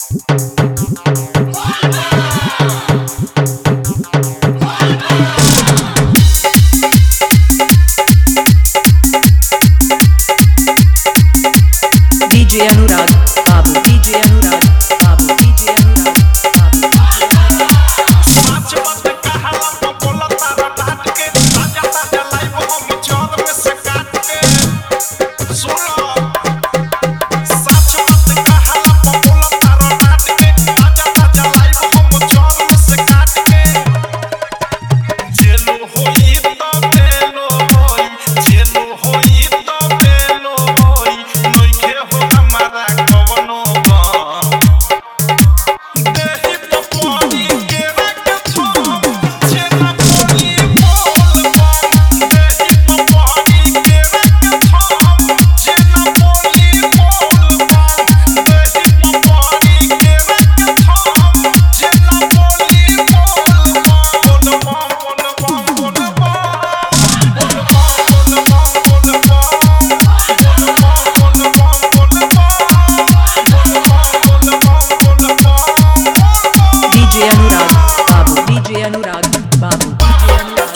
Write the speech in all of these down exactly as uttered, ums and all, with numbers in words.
DJ Anurag बाबू DJ Anurag बाबू DJ Anurag बाबू सच बात कहाला तो बोला तारा डांट के ताजा ताजा लाइव हम चौर में से काट के सुनो सच बात कहाला तो बोला तारा डांट के ताजा ताजा लाइव हम चौर में से काट के जेलो होई तो बेलो होई जेलो होई तो बेलो होई नइखे हो हमारा कवनो गम देहि पपनी के रख थम जेना बोली बोल बम देहि पपनी के रख थम जेना बोली बोल बम देहि पपनी के रख थम जेना बोली बोल बम बोल बम बोल बम बोल बम डीजे अनुराग बाबू डीजे अनुराग बाबू डीजे अनुराग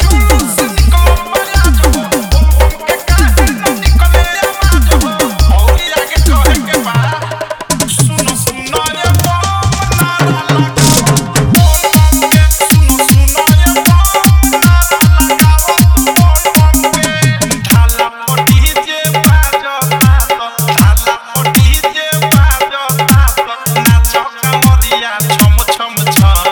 छम छम छम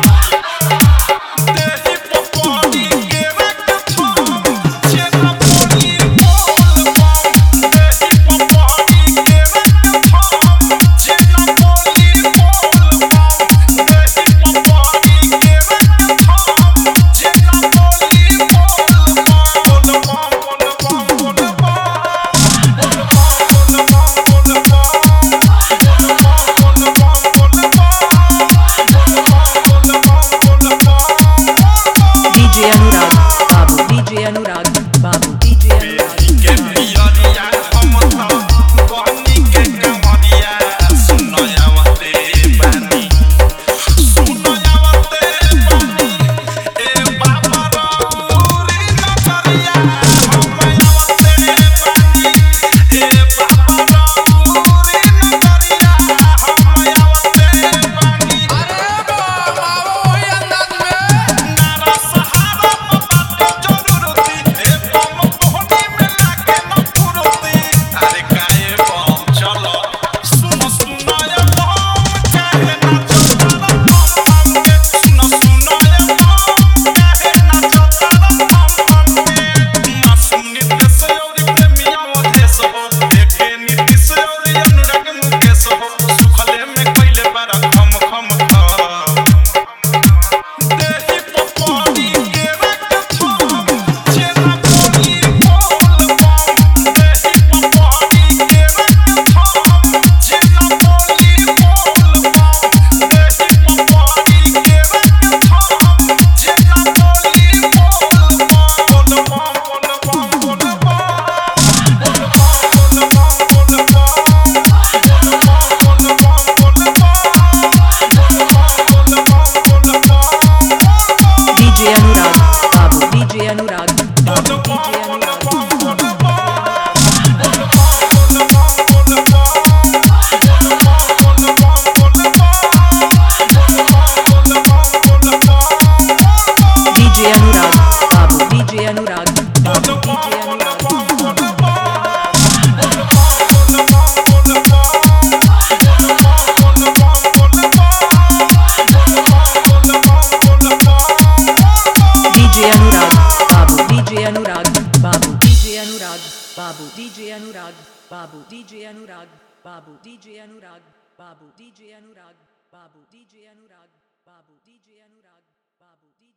देहि पपनी के रख थम जेना बोली बोल बम देहि पपनी के रख थम जेना बोली बोल बम देहि पपनी के रख थम जेना बोली बोल बम बोल बम बोल बम बोल बम डीजे अनुराग बाबू डीजे अनुराग बाबू डीजे अनुराग के पियरिया हम त बहनी के कमरिया सुनयावते बानी सुनयावते बानी ए बाबा रौरी नजरिया हम यावते बानी ए बाबा रौरी नजरिया हम यावते बानी अरे बाबा ओय अंदाज में नारा सहारा बात जरूरती ए बम मोहनी में लागे न फुरती अरे काहे बम चलो सुनो सुनो ये बम काहे ना चलता बम बम के सुनो सुनो ये बम काहे ना चलता बम बम के मासूम नीतीश औरी प्रेमिया वधेश हो देखे नीतीश औरी अनुराग मुकेश हो सुखले में कइले बारा खम खम खम देहि पपनी के रख थम जेना बोली बोल बम देहि पपनी के रख थम जेना बोली बोल बम देहि पपनी के रख थम जेना बोली बोल बम बोल बम बोल बम बोल डीजे अनुराग बाबू डीजे अनुराग बाबू डीजे अनुराग डीजे अनुराग बाबू डीजे अनुराग बाबू डीजे अनुराग डीजे अनुराग बाबू डीजे अनुराग बाबू डीजे अनुराग बाबू डीजे अनुराग बाबू डीजे अनुराग बाबू डीजे अनुराग बाबू डीजे अनुराग बाबू डीजे अनुराग बाबू डीजे अनुराग बाबू